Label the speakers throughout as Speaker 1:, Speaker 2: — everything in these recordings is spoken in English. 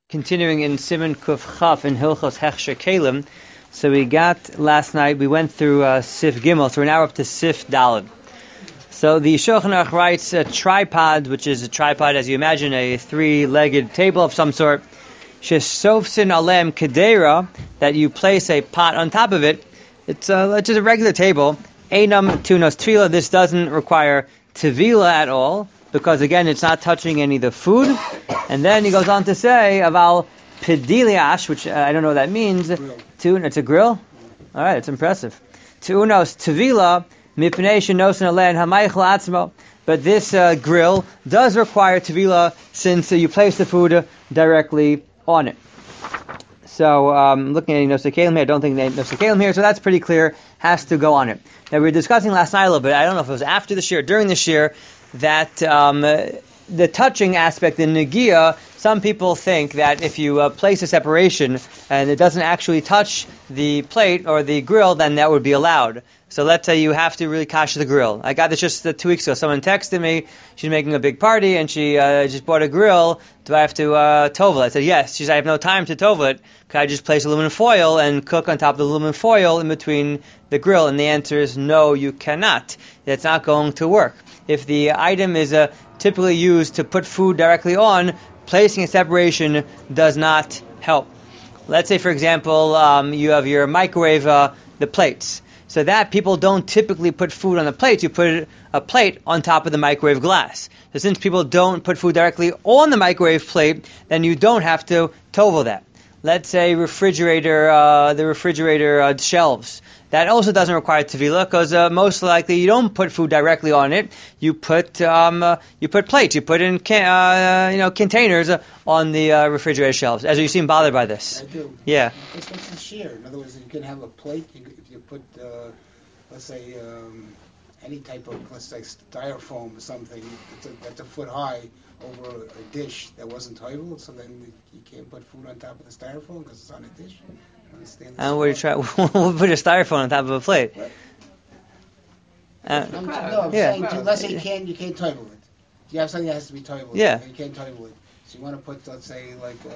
Speaker 1: Continuing in Siman Kuf Chaf in Hilchos Hechsher Kelim. So we went through Sif Gimel, so we're now up to Sif Daled. So the Shulchan Aruch writes a tripod, which is a tripod as you imagine, a three-legged table of some sort, Shesofsin Alem Kedera, that you place a pot on top of it. It's just a regular table. Einam Tunos Tvila, this doesn't require Tvila at all, because again, it's not touching any of the food. And then he goes on to say, Aval Pediliash, which I don't know what that means. It's a grill? Alright, it's impressive. Tunos Tvila, Mipnei Shenosin Alen Hamaychel Atzmo. But this grill does require Tvila since you place the food directly on it. So, looking at Nosei Kelim here, I don't think they Nosei Kelim here, so that's pretty clear, has to go on it. Now, we were discussing last night a little bit, I don't know if it was after the shir, during the shir, that the touching aspect in Negiah, some people think that if you place a separation and it doesn't actually touch the plate or the grill, then that would be allowed. So let's say you have to really kash the grill. I got this just 2 weeks ago. Someone texted me, she's making a big party and she just bought a grill. Do I have to tovel it? I said yes. She said, I have no time to tovel it. Could I just place aluminum foil and cook on top of the aluminum foil in between the grill? And the answer is no, you cannot. It's not going to work. If the item is typically used to put food directly on, placing a separation does not help. Let's say, for example, you have your microwave, the plates. So that people don't typically put food on the plates. You put a plate on top of the microwave glass. So since people don't put food directly on the microwave plate, then you don't have to tovel that. Let's say the refrigerator shelves. That also doesn't require tevila because most likely you don't put food directly on it. You put plates. You put in containers on the refrigerator shelves. As you seem bothered by this.
Speaker 2: I do.
Speaker 1: Yeah.
Speaker 2: What's the shear? In other words, you can have a plate. If you put, let's say, any type of, let's say, styrofoam or something that's a foot high over a dish that wasn't toivel, so then you can't put food on top of the styrofoam because it's on a dish.
Speaker 1: And we'll put a styrofoam on top of a plate.
Speaker 2: I'm saying, let's say you can't toivel it. You have something that has to be toiveled.
Speaker 1: Yeah.
Speaker 2: You can't toivel it. So you want to put, let's say,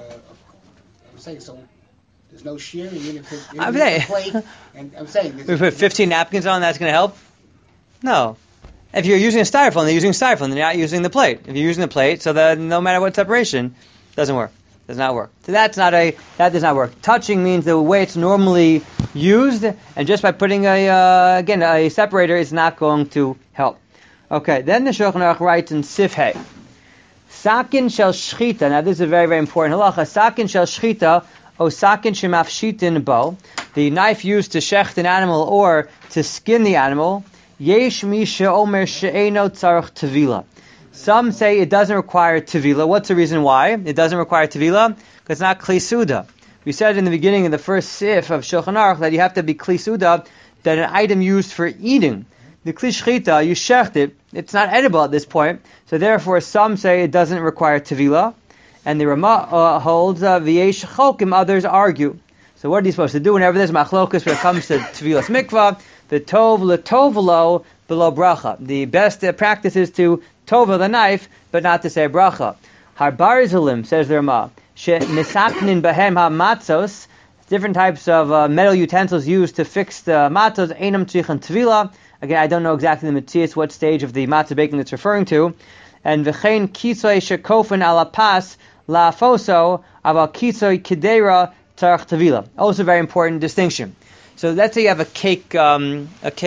Speaker 2: I'm saying, so there's no shear, even if it's a plate. And I'm saying,
Speaker 1: we put 15 napkins on, that's going to help? No. If you're using a styrofoam, they're using styrofoam. They're not using the plate. If you're using the plate, so that no matter what separation, doesn't work. Does not work. So that does not work. Touching means the way it's normally used, and just by putting a separator is not going to help. Okay, then the Shulchan Aruch writes in Sif Hey, Sakin shel shchita. Now this is a very, very important halacha. Sakin shel shchita, o sakin shemafshitin bo. The knife used to shecht an animal or to skin the animal. Yesh mi she'omer she'eno tzarech tevila. Some say it doesn't require tevila. What's the reason why it doesn't require tevila? Because it's not kli suda. We said in the beginning of the first sif of Shulchan Aruch that you have to be kli suda, that an item used for eating. The kli shchita, you shecht it, it's not edible at this point. So therefore, some say it doesn't require tevila, and the Rama holds v'yesh chokim. Others argue. So what are you supposed to do whenever there's machlokus when it comes to tevilas mikvah? The tov letovlo below bracha. The best practice is to tova the knife, but not to say bracha. Har barzalim, says the Rama, she nisaknin behem ha-matzos, different types of metal utensils used to fix the matzos, einam tzrichan tvila. Again, I don't know exactly the matzias, what stage of the matzah baking it's referring to. And v'chein kitzoi shekofen ala pas la foso aval kitzoi kidera tzarach tvila. Also a very important distinction. So let's say you have a cake, what do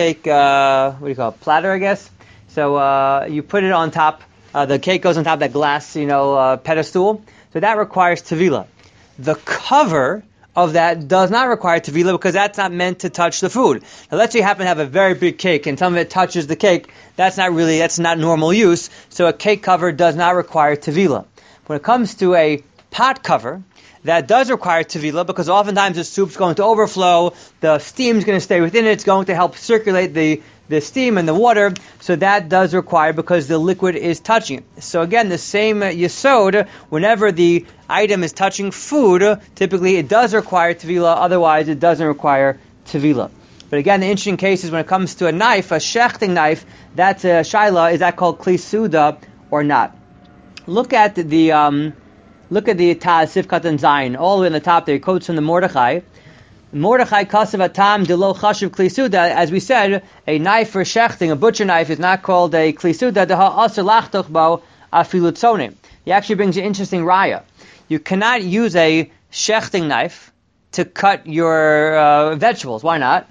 Speaker 1: you call it, platter, I guess. So you put it on top, the cake goes on top of that glass, pedestal. So that requires tevila. The cover of that does not require tevila because that's not meant to touch the food. Now let's say you happen to have a very big cake and some of it touches the cake. That's not normal use. So a cake cover does not require tevila. When it comes to a pot cover, that does require tevila because oftentimes the soup's going to overflow, the steam's going to stay within it, it's going to help circulate the steam and the water, so that does require because the liquid is touching it. So again, the same yesod, whenever the item is touching food, typically it does require tevila, otherwise it doesn't require tevila. But again, the interesting case is when it comes to a knife, a shechting knife, that's a shaila, is that called kli suda or not? Look at the Look at the Taz Sifkat and Zayin. All the way on the top there, he quotes from the Mordechai. Mordechai kasav atam de lo chashuv kli suda. As we said, a knife for shechting, a butcher knife, is not called a kli suda. De ha'aser lachtoch bo afilu tzonim. He actually brings an interesting raya. You cannot use a shechting knife to cut your vegetables. Why not?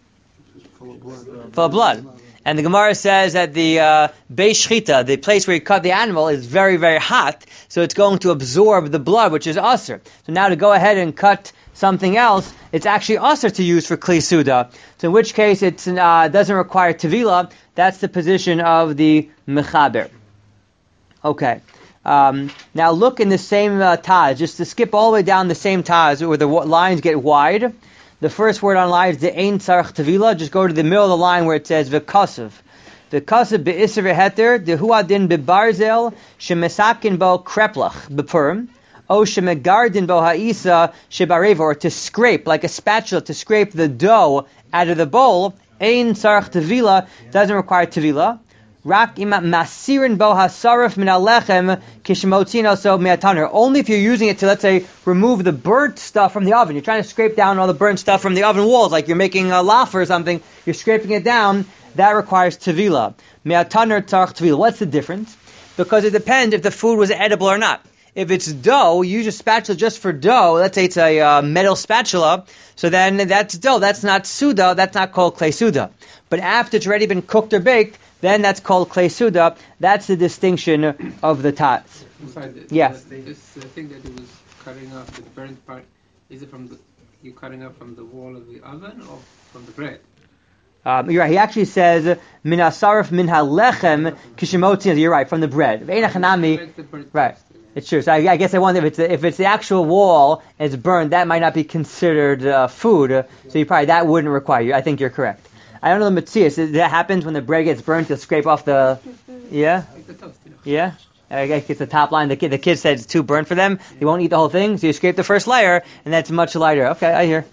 Speaker 1: Full of blood. And the Gemara says that the Beis Shchita, the place where you cut the animal, is very, very hot, so it's going to absorb the blood, which is aser. So now to go ahead and cut something else, it's actually aser to use for Kli Suda. So in which case it doesn't require Tevila. That's the position of the Mechaber. Okay. Now look in the same Taz, just to skip all the way down the same Taz, where the lines get wide. The first word on line is the Ein Tzarech Tevila. Just go to the middle of the line where it says V'kasav. V'kasav be'isr v'heter, dehu adin be'barzel, shemesakin bo kreplach, be'perm, o shemegardin bo ha'isa shebarev, or to scrape, like a spatula, to scrape the dough out of the bowl. Ein Tzarech Tevila doesn't require Tevila. Rak ima masirin bo hasarif min alechem kishmotzino so me'ataner. Only if you're using it to, let's say, remove the burnt stuff from the oven. You're trying to scrape down all the burnt stuff from the oven walls, like you're making a laf or something. You're scraping it down. That requires tevila. Me'ataner tzarech tevila. What's the difference? Because it depends if the food was edible or not. If it's dough, you use a spatula just for dough. Let's say it's a metal spatula. So then that's dough. That's not suda. That's not called klei suda. But after it's already been cooked or baked, then that's called klei suda. That's the distinction of the Taz. Yeah.
Speaker 3: This thing that he was cutting off, the burnt part, is it from you cutting up from the wall of the oven or from the bread?
Speaker 1: You're right. He actually says min asarif min halechem kishimotzin. You're right, from the bread. Right. It's true. So I guess I wonder if it's the actual wall and it's burned, that might not be considered food. So that wouldn't require you. I think you're correct. I don't know the Metzias. That happens when the bread gets burnt. You'll scrape off the. Yeah. Yeah. I guess it's the top line. The kid said it's too burnt for them. They won't eat the whole thing, so you scrape the first layer, and that's much lighter. Okay, I hear.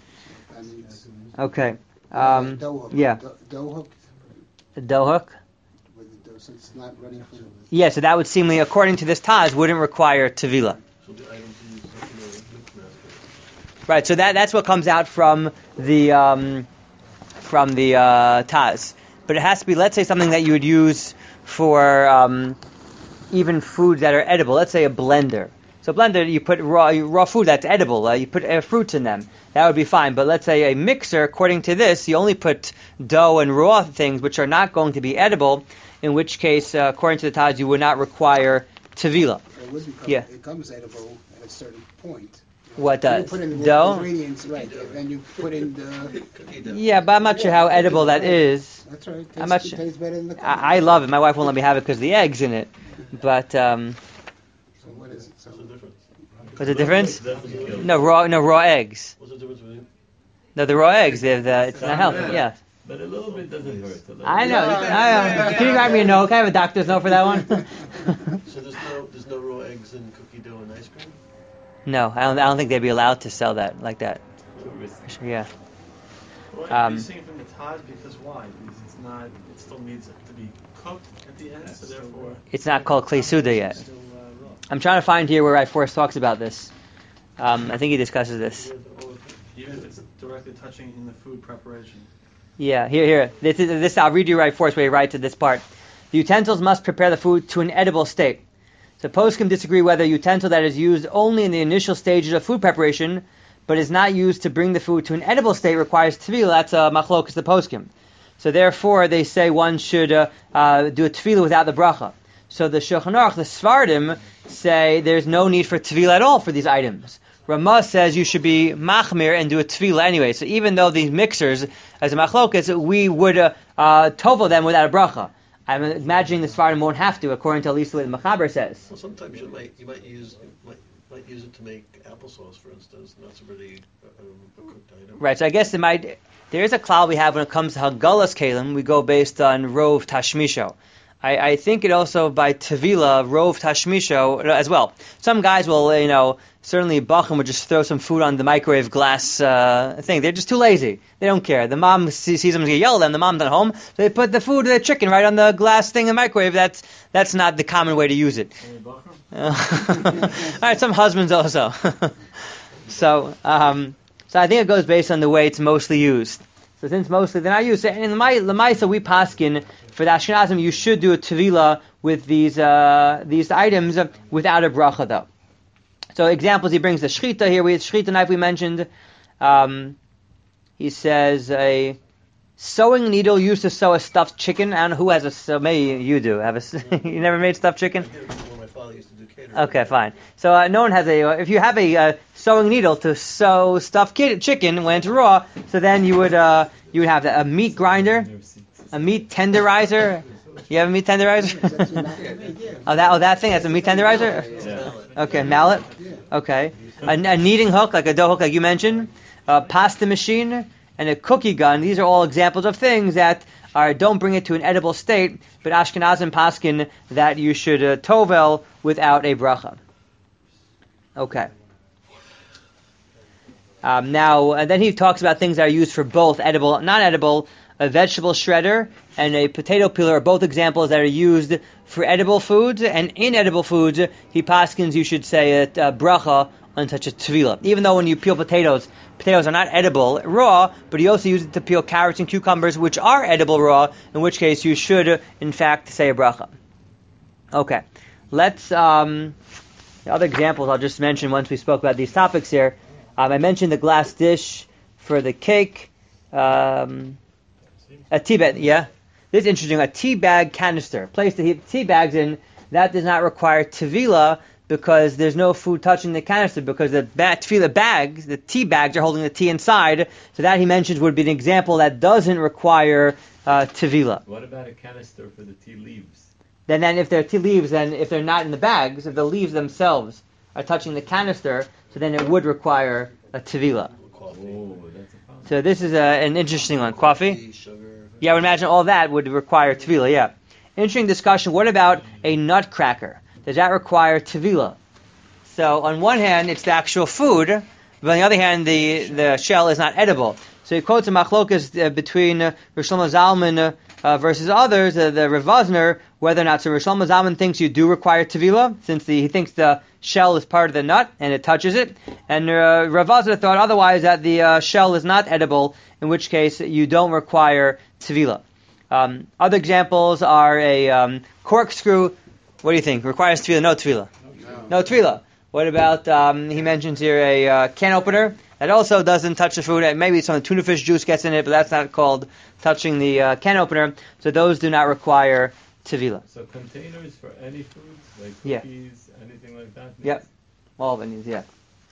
Speaker 1: Okay. Yeah.
Speaker 2: Dough hook.
Speaker 1: The dough hook.
Speaker 2: So it's not ready for.
Speaker 1: Yeah, so that would seemingly, according to this Taz, wouldn't require tevila. Right. So that's what comes out from the Taz. But it has to be, let's say, something that you would use for even foods that are edible. Let's say a blender. So a blender, you put raw food that's edible. You put fruits in them. That would be fine. But let's say a mixer, according to this, you only put dough and raw things which are not going to be edible, in which case, according to the Taz, you would not require tevila.
Speaker 2: It becomes edible at a certain point.
Speaker 1: What does?
Speaker 2: You put in the
Speaker 1: dough?
Speaker 2: Ingredients, right, and then you put in the.
Speaker 1: Yeah, but I'm not sure how edible that is.
Speaker 2: That's right.
Speaker 1: It
Speaker 2: tastes better than the cookie.
Speaker 1: I love it. My wife won't let me have it because of the eggs in it. But
Speaker 2: So what is it?
Speaker 1: what's the difference? No raw eggs.
Speaker 4: What's the difference between?
Speaker 1: No, the raw eggs. It's not healthy. Yeah.
Speaker 4: But a little bit doesn't hurt.
Speaker 1: I know. Can you write me a note? Can I have a doctor's note for that one?
Speaker 4: So there's no raw eggs in cookie dough and ice cream?
Speaker 1: No, I don't think they'd be allowed to sell that like that. Yeah.
Speaker 5: Well, you're saying from the Taz because why? Because it still needs to be cooked at the end, so therefore.
Speaker 1: It's not called klei suda yet.
Speaker 5: Still raw.
Speaker 1: I'm trying to find here where Rav Forrest talks about this. I think he discusses this.
Speaker 5: Even if it's directly touching in the food preparation.
Speaker 1: Yeah, here. This I'll read you Rav Forrest where he writes at this part. The utensils must prepare the food to an edible state. So poskim disagree whether a utensil that is used only in the initial stages of food preparation, but is not used to bring the food to an edible state, requires tefillah. That's a machlokas the poskim. So therefore, they say one should do a tefillah without the bracha. So the Shulchan Aruch, the Svardim, say there's no need for tefillah at all for these items. Ramah says you should be machmir and do a tefillah anyway. So even though these mixers, as a machlokas, we would tovel them without a bracha. I'm imagining the Svardim won't have to, according to at least what the Mechaber says.
Speaker 4: Well, sometimes you might use it to make applesauce, for instance, and that's already a cooked item.
Speaker 1: Right. So I guess there is a cloud we have when it comes to Hagalas Kalim. We go based on Rov Tashmisho. I think it also by Tevila, Rov Tashmisho as well. Some guys will, certainly Bacham would just throw some food on the microwave glass thing. They're just too lazy. They don't care. The mom sees them get yell at them. The mom's not home. So they put the chicken right on the glass thing in the microwave. That's not the common way to use it. All right, some husbands also. So I think it goes based on the way it's mostly used. So since mostly they're not used, in the Lamaisa we paskin for the Ashkenazim you should do a tevila with these items without a bracha though. So examples he brings the shchita here. We had shchita knife we mentioned. He says a sewing needle used to sew a stuffed chicken. I don't know who has maybe you do. You never made stuffed chicken?
Speaker 4: When my father used to do catering.
Speaker 1: Okay, fine. So no one has if you have a sewing needle to sew stuffed chicken when it's raw, so then you would have a meat grinder, a meat tenderizer. You have a meat tenderizer? that thing, that's a meat tenderizer?
Speaker 4: Yeah.
Speaker 1: Okay, mallet? Okay. A kneading hook, like a dough hook like you mentioned, a pasta machine, and a cookie gun. These are all examples of things that don't bring it to an edible state, but Ashkenazim paskin that you should tovel without a bracha. Okay. Now, and then he talks about things that are used for both edible and non-edible. A vegetable shredder and a potato peeler are both examples that are used for edible foods, and inedible foods, he paskins you should say a bracha on such a tvila. Even though when you peel potatoes are not edible raw, but you also use it to peel carrots and cucumbers, which are edible raw, in which case you should, in fact, say a bracha. Okay. Let's, the other examples I'll just mention once we spoke about these topics here. I mentioned the glass dish for the cake. A tea bag, yeah. This is interesting. A tea bag canister, place to heat tea bags in, that does not require tevila because there's no food touching the canister because the tefillah bags, the tea bags are holding the tea inside. So that he mentions would be an example that doesn't require tevila.
Speaker 6: What about a canister for the tea leaves?
Speaker 1: Then if they're tea leaves, then if they're not in the bags, if the leaves themselves are touching the canister, so then it would require a tevila.
Speaker 6: Oh, that's a problem.
Speaker 1: So this is an interesting one. Coffee?
Speaker 4: Sugar.
Speaker 1: Yeah, I would imagine all that would require tevila, yeah. Interesting discussion. What about a nutcracker? Does that require tevila? So on one hand, it's the actual food, but on the other hand, the shell is not edible. So he quotes a machlokas between Rosh Shlomo Zalman versus others, the Rav Vosner, whether or not. So Rosh Shlomo Zalman thinks you do require tevila, since he thinks the shell is part of the nut and it touches it. And Rav Vosner thought otherwise, that the shell is not edible, in which case you don't require tevila. Other examples are a corkscrew. What do you think? Requires tefillah? No tefillah. No tefillah. What about, he mentions here a can opener. That also doesn't touch the food. Maybe some tuna fish juice gets in it, but that's not called touching the can opener. So those do not require tefillah.
Speaker 6: So containers for any foods, like
Speaker 1: Yeah.
Speaker 6: cookies, anything like that?
Speaker 1: Yep. All of it needs, yeah.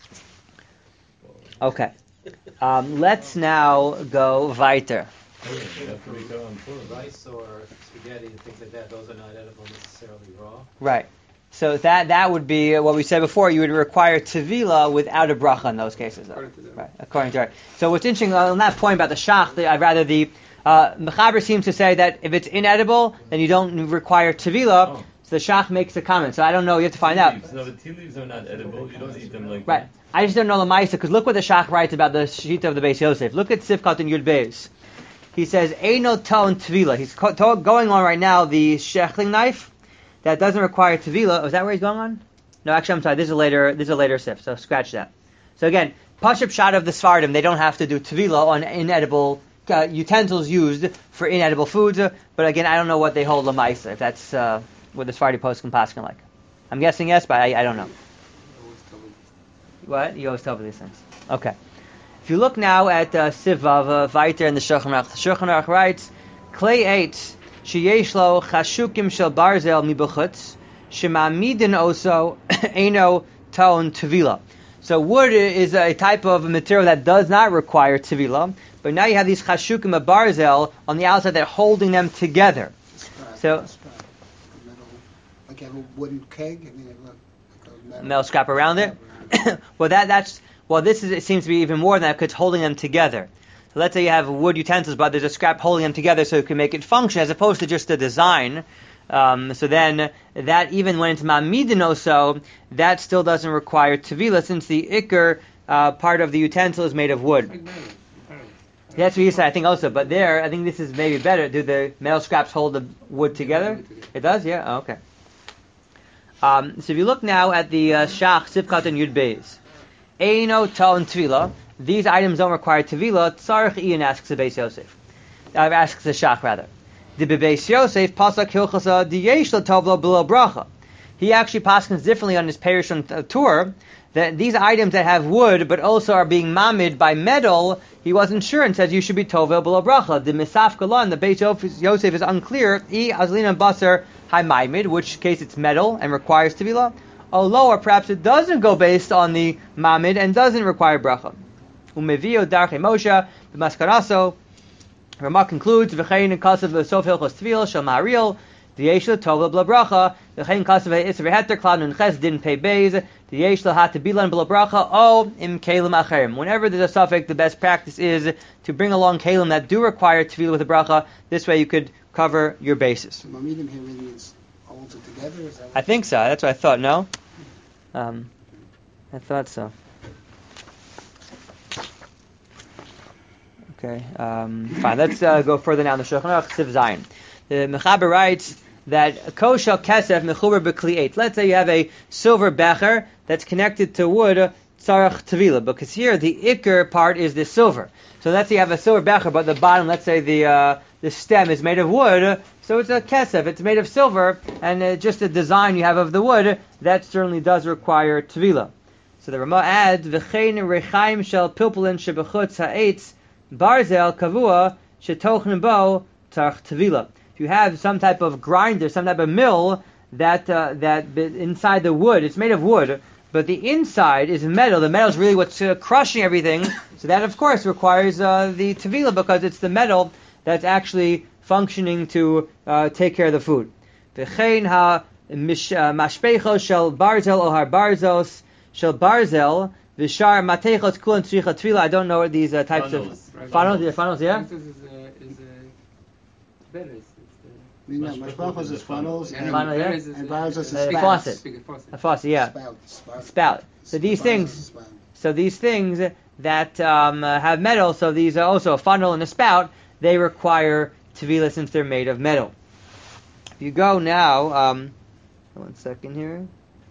Speaker 1: Okay. Let's now go weiter.
Speaker 6: You have to make your own food.
Speaker 7: Rice or spaghetti and things like that, those are not edible necessarily raw.
Speaker 1: Right. So that would be what we said before. You would require tevila without a bracha in those cases. Though.
Speaker 3: According to them.
Speaker 1: Right. According to it. So what's interesting on that point about the shach, I'd rather the Mechaber seems to say that if it's inedible, then you don't require tevila.
Speaker 6: Oh.
Speaker 1: So the shach makes a comment. So I don't know. You have to find out.
Speaker 6: Leaves. No, the tea leaves are not edible. You don't eat them like
Speaker 1: Right. I just don't know the Maisa, because look what the shach writes about the shita of the Beis Yosef. Look at Sifkat and Yud Beis. He says, Eino ton tevila. He's going on right now the shechling knife that doesn't require tevila. Oh, is that where he's going on? No, actually, I'm sorry. This is a later sif, so scratch that. So again, pashup shot of the Sfardim, they don't have to do tevila on inedible utensils used for inedible foods. But again, I don't know what they hold lamaisa, if that's what the Sfardi post can paskin like. I'm guessing yes, but I don't know. What? You always tell me these things. Okay. If you look now at Sivav Vaiter in the Shulchan Aruch writes, Klei eitz sheyesh lo chashukim shel barzel mibuchutz shemamidin oso eino ton tevila. So wood is a type of material that does not require tevila, but now you have these chashukim of barzel on the outside that are holding them together. So
Speaker 2: Like you have a wooden keg, I mean, like a
Speaker 1: metal scrap around it. Well, it seems to be even more than that because it's holding them together. So let's say you have wood utensils, but there's a scrap holding them together so you can make it function as opposed to just a design. So then, that even when it's ma'amidin also, that still doesn't require tevila, since the ikr part of the utensil is made of wood.
Speaker 3: Like metal.
Speaker 1: That's what you said, I think also. But there, I think this is maybe better. Do the metal scraps hold the wood together? It does, yeah? Oh, okay. So if you look now at the Shach, Sifkat, and Yud Beis, Eino, Tal, and Tvila, these items don't require Tvila. Tzarech Ian asks the Beis Yosef. Asks the Shach, rather. The Beis Yosef, Pasak Hilchasa, Diyesh Tovlo Below Bracha. He actually paskins differently on his Perushon tour, that these items that have wood but also are being mamid by metal, he wasn't sure and says you should be tovel below bracha. The misaf galan, the Beis Yosef is unclear. I azlina basar high mamid, which case it's metal and requires tevila. Although, or perhaps it doesn't go based on the mamid and doesn't require bracha. Umevio darche Moshe b'maskaraso. Rama concludes v'chein kasav v'sof hilchos tevila shel ma'ariel. The Yeshla Tova Bla Bracha, the Chain Kasave Isra Heter Cloud and Ches didn't pay bays, the Yeshla had to Bilan Bla Bracha, O Im Kalim Acherim. Whenever there's a suffix, the best practice is to bring along Kalim that do require Tefillah with a Bracha. This way you could cover your bases.
Speaker 2: So Mamidim here really means holds it together? Is that what
Speaker 1: I think so, that's what I thought, no? I thought so. Okay, fine, let's go further down the Shulchan Aruch, Siv Zayin. The Mechaber writes that koshel kesef mechuber b'kli eight. Let's say you have a silver becher that's connected to wood, tzarach tevila, because here the ikr part is the silver. So let's say you have a silver becher, but the bottom, let's say the stem is made of wood, so it's a kesef, it's made of silver, and just the design you have of the wood, that certainly does require tevila. So the Rama adds, v'chein rechaim shel pilpulin shebechutz ha'etz barzel kavua shetochnen bo tzarach tevila. If you have some type of grinder, some type of mill that inside the wood, it's made of wood, but the inside is metal. The metal is really what's crushing everything. So that, of course, requires the tevila because it's the metal that's actually functioning to take care of the food. V'chein ha mashpecho shel barzel ohar barzos shel barzel v'shar matechos kulan tzricha tevila. I don't know what these types
Speaker 6: Funnels.
Speaker 1: of funnels. Yeah, funnels. Yeah.
Speaker 3: This is better.
Speaker 2: Mashpachos is funnels and
Speaker 1: Funnel, yeah.
Speaker 2: and barzos is
Speaker 1: A
Speaker 2: spouts.
Speaker 1: faucet. A faucet, yeah.
Speaker 2: Spout.
Speaker 1: Spout. So these
Speaker 2: Barzos
Speaker 1: things,
Speaker 2: is spout.
Speaker 1: so these things that have metal, so these are also a funnel and a spout. They require tevila since they're made of metal. If you go now, 1 second here.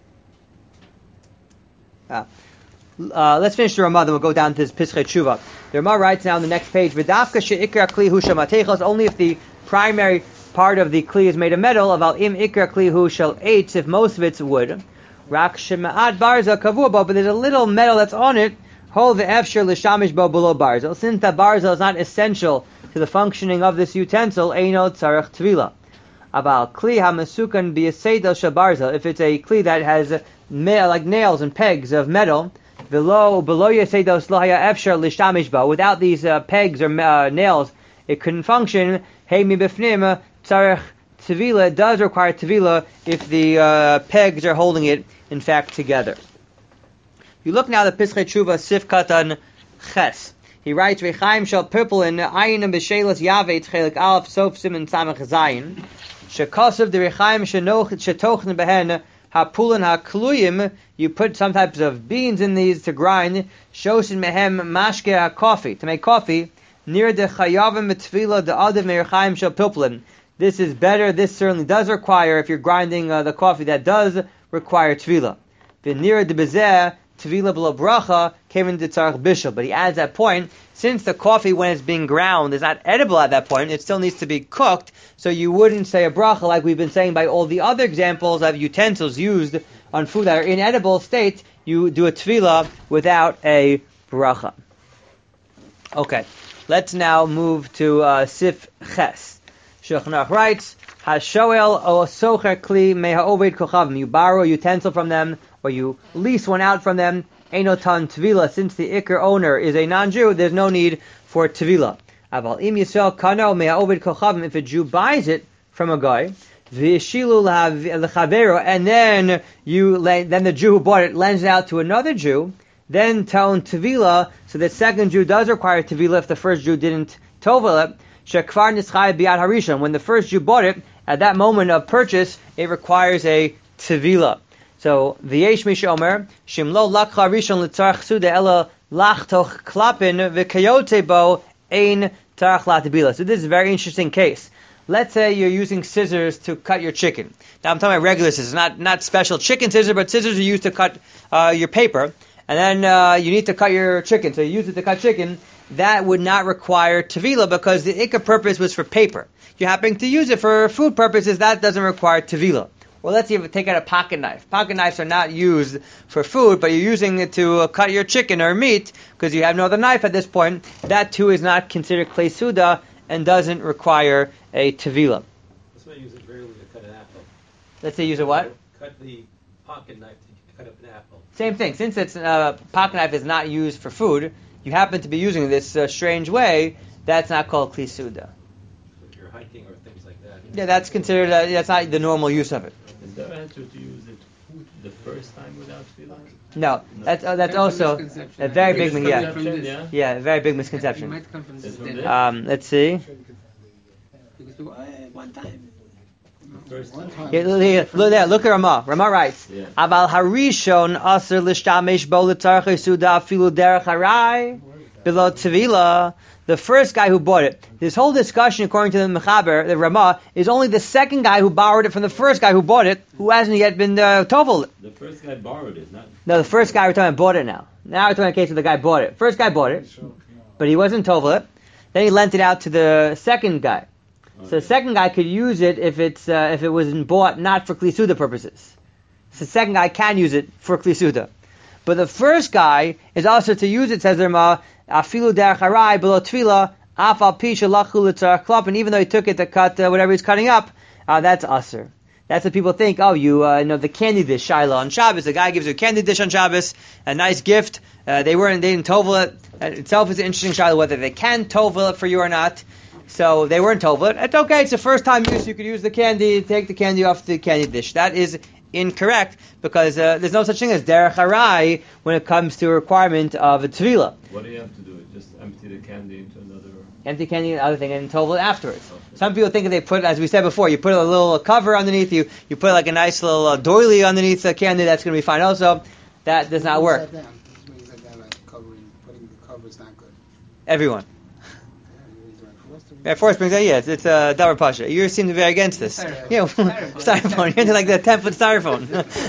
Speaker 1: Let's finish the Ramah, then we'll go down to this Pischei Tshuva. The Ramah writes now on the next page, V'dafka she'ikra kli hu shamatechos, only if the primary part of the kli is made of metal, aval im ikra kli hu shel eitz, if most of it's wood. Rak shema'ad barza kavua bo, but there's a little metal that's on it, hol ve'efsher l'shamish bo below barza. Since that barza is not essential to the functioning of this utensil, eino tzarech tvila. Aval kli ha-mesukan b'yaseidel shel barza, if it's a kli that has like nails and pegs of metal, below yaseidel slahaya efsher l'shamish bo, without these pegs or nails, it couldn't function. Hey mi b'fnim tzarech tevila, it does require tevila if the pegs are holding it, in fact, together. You look now at the Pischei Tshuva Sif Katan Ches. He writes, Rechaim shel purple in ayin and b'shelas yavet chelik alef sof simen samach zayin shekasav the Rechaim shetochen behen hapulin hakluyim. You put some types of beans in these to grind. Shosin mehem mashke coffee, to make coffee. Near the chayavim mitzvila the adav me'rechaim shel pilpulin. This is better. This certainly does require, if you're grinding the coffee, that does require tvila. The near the bezeh tvila below bracha came into tzarech bishul. But he adds that point, since the coffee when it's being ground is not edible at that point, it still needs to be cooked. So you wouldn't say a bracha like we've been saying by all the other examples of utensils used on food that are in edible state. You do a tvila without a bracha. Okay. Let's now move to Sif Ches. Shulchan Aruch writes, Hashoel o socher kli mehaoved kochavim. You borrow a utensil from them, or you lease one out from them. Einotan tvila. Since the ikr owner is a non-Jew, there's no need for tvila. Aval im yisrael kano mehaoved kochavim. If a Jew buys it from a guy, v'yishilu lechavero, and then the Jew who bought it lends it out to another Jew, then town tevila, so the second Jew does require tevila if the first Jew didn't tovel it. Shekvar nischai biad harishon. When the first Jew bought it, at that moment of purchase, it requires a tevila. So v'yesh misha omer shimlo lakcha rishon l'tzarach suda ela lachtoch klapin v'kayote bo ein tarach latibila. So this is a very interesting case. Let's say you're using scissors to cut your chicken. Now I'm talking about regular scissors, not special chicken scissors, but scissors you use to cut your paper. And then you need to cut your chicken. So you use it to cut chicken. That would not require tevila because the ikka purpose was for paper. If you happen to use it for food purposes, that doesn't require tevila. Well, let's say you take out a pocket knife. Pocket knives are not used for food, but you're using it to cut your chicken or meat because you have no other knife at this point. That too is not considered klei suda and doesn't require a tevila.
Speaker 7: That's why I use it rarely to cut an apple.
Speaker 1: Let's say use a what?
Speaker 7: Cut the pocket knife to cut up an apple.
Speaker 1: Same thing. Since it's pocket knife is not used for food, you happen to be using it this strange way. That's not called klei suda.
Speaker 7: So if you're hiking or things like that.
Speaker 1: Yeah, that's considered. That's not the normal use of it.
Speaker 6: Is there an answer to use it the first time without tefillah?
Speaker 1: No, that's also a very big
Speaker 3: misconception.
Speaker 1: yeah, a very big
Speaker 3: It
Speaker 1: misconception.
Speaker 3: might come from this.
Speaker 6: It's from
Speaker 3: then.
Speaker 6: there?
Speaker 1: Let's see.
Speaker 3: Because one time.
Speaker 6: First time.
Speaker 1: Look at Rama. Rama writes,
Speaker 6: Yeah.
Speaker 1: "Aval harishon aser l'shtamesh bo l'tzarchei suda afilu derech harai below tevila." The first guy who bought it. This whole discussion, according to the Mechaber, the Rama, is only the second guy who borrowed it from the first guy who bought it, who hasn't yet been tovel.
Speaker 6: The first guy borrowed it, not.
Speaker 1: No, the first guy we're talking about bought it now. Now we're talking about the case of the guy bought it. First guy bought it, but he wasn't tovel it. Then he lent it out to the second guy. So the second guy could use it if it wasn't bought not for Kli Suda purposes. So the second guy can use it for Kli Suda. But the first guy is also to use it, says the Rama, afilu derech harai below tefila, af al pi shelachu l'tzarach klap, and even though he took it to cut whatever he's cutting up, that's aser. That's what people think. Oh, you know the candy dish Shiloh on Shabbos. The guy gives you a candy dish on Shabbos, a nice gift. They didn't tovel it. That itself is an interesting Shiloh whether they can tovel it for you or not. So they weren't tovel it. It's okay. It's the first time use. You could use the candy. Take the candy off the candy dish. That is incorrect because there's no such thing as derech harai when it comes to a requirement of a tefillah.
Speaker 6: What do you have to do? Just empty the candy into another.
Speaker 1: Empty candy and other thing and tovel it afterwards. Some people think that they put, as we said before, you put a little cover underneath, you put like a nice little doily underneath the candy, that's going to be fine also. That does not work.
Speaker 2: Putting the cover is not good.
Speaker 1: Everyone. Yeah, force brings that, yeah, it's a davar pasha. You seem to be against this.
Speaker 3: Styrofoam.
Speaker 1: Yeah, styrofoam. You're into like the 10-foot styrofoam.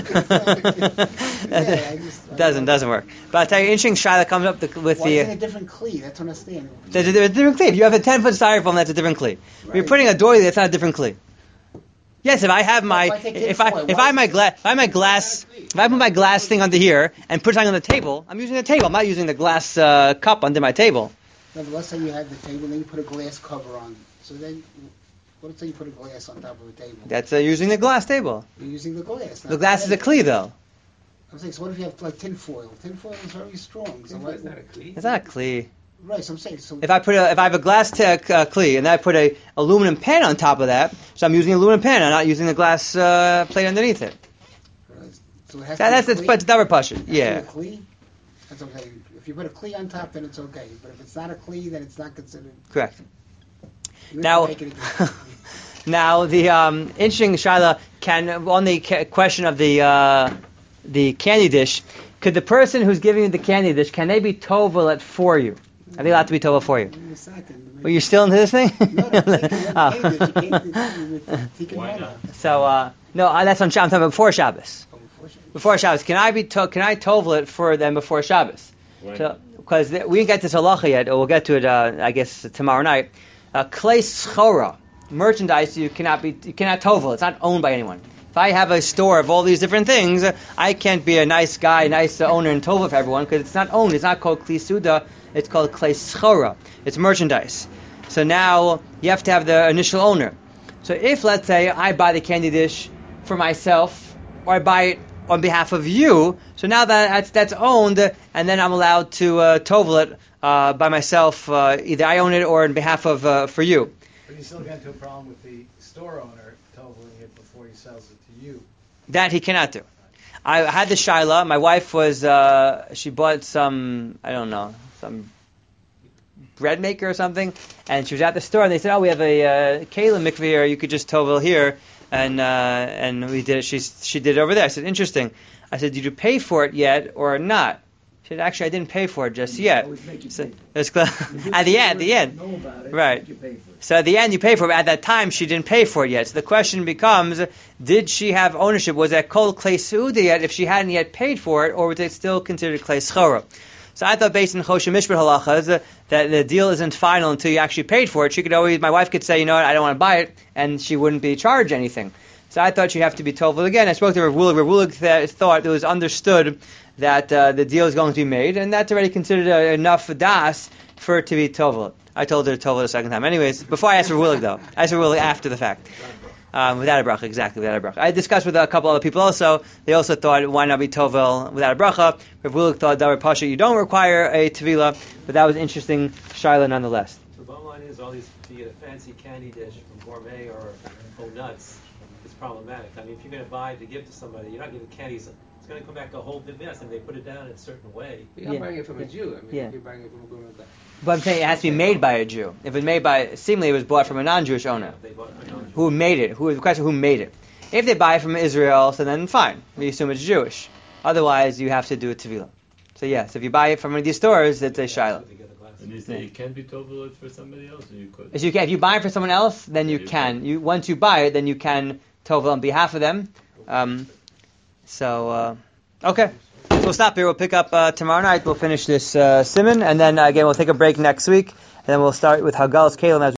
Speaker 1: doesn't work. But I'll tell you, interesting shayla comes up with
Speaker 2: Why
Speaker 1: the.
Speaker 2: is it a different kli? That's what I understand.
Speaker 1: There's a different kli. If you have a 10-foot styrofoam, that's a different kli. If you're putting a doily, that's not a different kli. Yes, if I have my if I have my glass thing under here and put something on the table, I'm using the table. I'm not using the glass cup under my table.
Speaker 2: No, but let's say you have the table, then you put a glass cover on. So then, let's say you put a glass on top of the table.
Speaker 1: That's using the glass table.
Speaker 2: You're using the glass.
Speaker 1: The glass is a kli, though.
Speaker 2: I'm saying, so what if you have like tin foil? Tin foil is very strong. So
Speaker 3: It's not a kli.
Speaker 1: It's not a kli.
Speaker 2: right, so I'm saying, so
Speaker 1: If I have a glass kli and then I put a aluminum pan on top of that, so I'm using an aluminum pan. I'm not using the glass plate underneath it.
Speaker 2: so it has
Speaker 1: That's
Speaker 2: to be
Speaker 1: it's davar pasha.
Speaker 2: Has to
Speaker 1: Yeah,
Speaker 2: be a kli? That's okay. If you put a kli on top, then it's okay. But if it's not a kli, then it's not considered.
Speaker 1: correct.
Speaker 2: You have
Speaker 1: Now,
Speaker 2: to make it a
Speaker 1: now the interesting shayla on the question of the candy dish. Could the person who's giving you the candy dish, can they be tovel it for you? Are they allowed to be tovel for you?
Speaker 2: in a second.
Speaker 1: Well, you're still into this thing?
Speaker 6: Why not?
Speaker 1: So no, that's on Shabbos. I'm talking about before Shabbos. Before Shabbos, can I tovel it for them before Shabbos?
Speaker 6: Why
Speaker 1: So, because we didn't get to halacha yet, or we'll get to it, I guess, tomorrow night. Klei schora, merchandise, you cannot tovel. It's not owned by anyone. If I have a store of all these different things, I can't be a nice guy, nice owner, and tovel for everyone because it's not owned. It's not called klei suda. It's called klei schora. It's merchandise. So now you have to have the initial owner. So if, let's say, I buy the candy dish for myself, or I buy it on behalf of you, so now that's owned, and then I'm allowed to tovel it by myself. Either I own it or on behalf of for you.
Speaker 8: But you still get into a problem with the store owner toveling it before he sells it to you.
Speaker 1: That he cannot do. I had the shaila. My wife was she bought some bread maker or something, and she was at the store, and they said, "Oh, we have a Kalim mikveh here. You could just tovel here." And we did it. She did it over there. I said, "Interesting." I said, "Did you pay for it yet or not?" She said, "Actually, I didn't pay for it just yet." So, at the end, right? So at the end, you pay for it. But at that time, she didn't pay for it yet. So the question becomes: did she have ownership? Was that kol klei seuda yet? If she hadn't yet paid for it, or was it still considered klei schora? So I thought, based on Choshen Mishpat halachas, that the deal isn't final until you actually paid for it. She could always, my wife could say, "You know what? I don't want to buy it," and she wouldn't be charged anything. So I thought she'd have to be tovel again. I spoke to Rav Wulig. Rav Wulig thought it was understood that the deal is going to be made, and that's already considered enough das for it to be tovel. I told her to tovel a second time. Anyways, before I asked Rav Wulig, though, I asked Rav Wulig after the fact. Without a bracha, exactly, without a bracha. I discussed with a couple other people also. They also thought, why not be tovel without a bracha? Rav Wulig thought, Davar Pasha, you don't require a tevila, but that was interesting shaila nonetheless.
Speaker 7: The bottom line is, all these, be it a fancy candy dish from Gourmet or nuts, is problematic. I mean, if you're going to buy to give to somebody, you're not giving candies. It's going to come back a whole big mess, and they put it down in a certain way.
Speaker 3: You're not buying it from a Jew. I mean, if you're buying it from a Gourmet.
Speaker 1: But I'm saying it has to be made by a Jew. If it's made by, seemingly it was bought from a non-Jewish owner.
Speaker 7: They bought it from a non-Jew.
Speaker 1: Who made it? The question, who made it? If they buy it from Israel, so then fine. We assume it's Jewish. Otherwise, you have to do a tevila. So yes, if you buy it from one of these stores, it's a shaila.
Speaker 6: And you say it can be tovel for somebody else, or you could?
Speaker 1: If you buy it for someone else, then you can. Once you buy it, then you can tovel on behalf of them. Okay. So we'll stop here. We'll pick up tomorrow night. We'll finish this simon, and then again we'll take a break next week, and then we'll start with Hagal's Kalim as